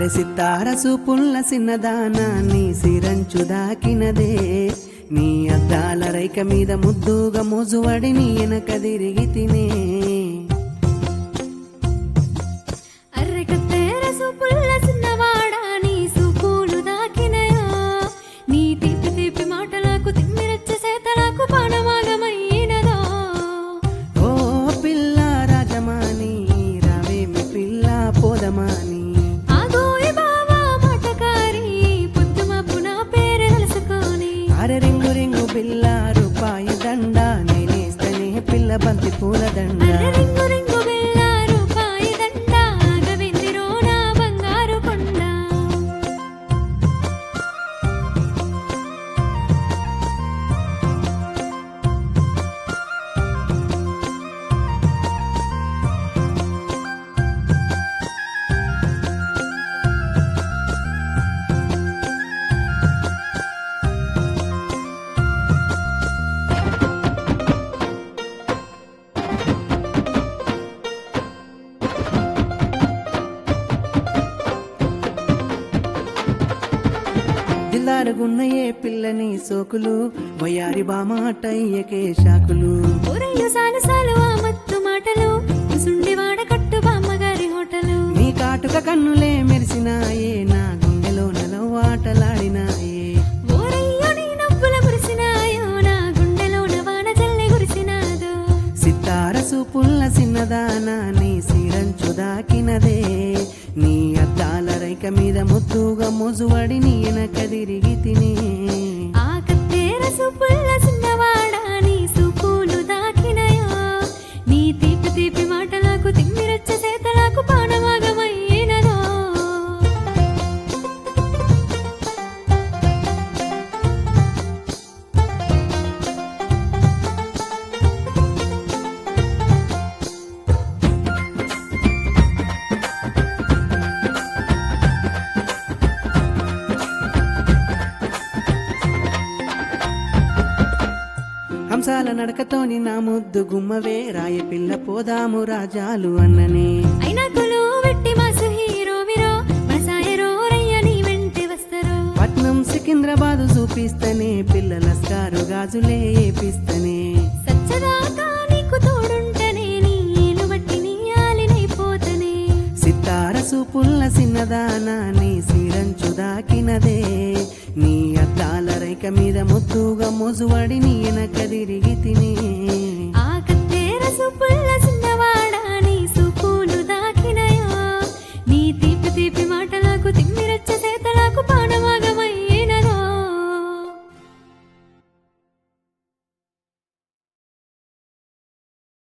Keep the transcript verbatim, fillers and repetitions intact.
అరె సితార సూపుల్ల సిన్నదానా నీ సిరంచు దాకినదే నీ అద్దాల రైక మీద ముద్దుగా మోజువడి నీ వెనక తిరిగి తినే అర్రెకత్తెర సూపుల్ల సిన్నవాడా నీ సూపులు దాకినయో నీ తీపి తీపి మాటలకు తిమ్మిరచ్చే చేతలకు పానమాగమైనదో ఓ పిల్ల రాజమాని రావేమి పిల్ల పోదమాని ఆగోయి బావా మాటకారి పొద్దుమప్పు నా పేరు తెలుసుకొని అరె రింగు రింగు పిల్ల రూపాయి దండ నేనేస్తనే పిల్ల బంతి పూల దండ అర్రె రింగు రింగు బిళ్ళ రూపాయి దండ ఆగవిందిరో నా బంగారు కొండ దిల్లారుగున్నయే పిల్లని సోకులు వయారి బామాటయ్యకే షాకులు ఊరయ్యో సాలు సాలు ఆ మత్తు మాటలు కుసుండి వాడ కట్టు బామ్మగారి హోటలు నీ కాటుక కన్నులే మెరిసినాయే నా గుండెలో నలవాటలాడినాయే ఊరయ్యో నీ నవ్వుల కురిసినాయో నా గుండెలోన వాన జల్లె కురిసినాదో సితార సూపుల్ల సిన్నదానా నీ సిరంచు దాకినదే నీ అద్దాల రైక మీద ముద్దుగా మోజువడి నీ వెనక తిరిగి తినే ఆ కత్తెర సూపుల్ల సిన్నవాడా నీ సూపులు దాకినయో నీ తీపి తీపి మాటలకు తిమ్మిరచ్చే చేతలకు పానమాగమైనదో హంసాల నడకతోని నా ముద్దు గుమ్మవే రాయ పిల్ల పోదాము రాజాలు అన్ననే అయినా కొలు వెట్టి మాసు హీరో విరో మసాయరో రయ్య నీ వెంటి వస్తరో పట్నం సికింద్రాబాదు చూపిస్తనే పిల్లల స్కారు గాజులే ఏపిస్తనే సచ్చదాకా నీకు తోడుంటనే నీ ఏలు బట్టి నీ ఆలినైపోతనే సితార సూపుల్ల సిన్నదానా నీ సిరంచు దాకినదే నీ అద్దాల రైక మీద ముద్దుగా మోజువడి నీ వెనక తిరిగి తినే